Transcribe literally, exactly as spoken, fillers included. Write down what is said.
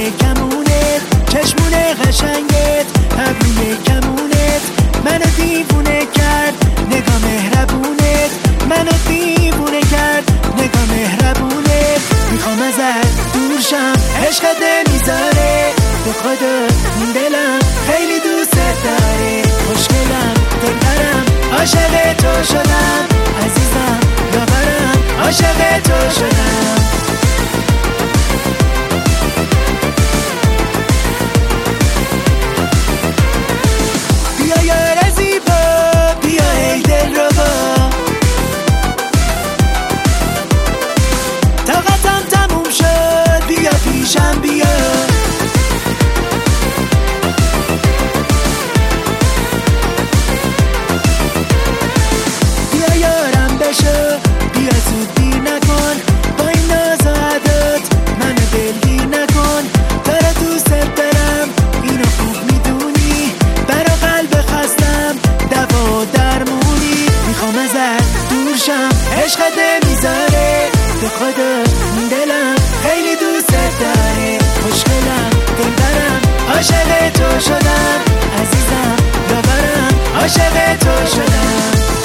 روی کمونت، چشمونه قشنگت ابروی کمونت منو دیوونه کرد، نگاه مهربونت منو دیوونه کرد، نگاه مهربونت. میخوام ازت دور شم، عشقت نمیذاره، به خدا این دلم خیلی دوست داره. خوشگلم دلبرم عاشق تو شدم، عزیزم یاورم عاشق تو شدم. بیا یار زیبا، بیا ای دل ربا، طاقتم تموم شد، بیا پیشم بیا. بیا یارم بشو، بیا زود دیر نکن، با این ناز و عدات منو دلگیر نکن. داره دوست دارم اینو خوب میدونی، برا قلب خستم دوا و درمونی. میخوام ازت دور شم، عشقت نمیذاره، به خدا این دلم خیلی دوست داره. خوشگلم دلبرم عاشق تو شدم، عزیزم یاورم عاشق تو شدم.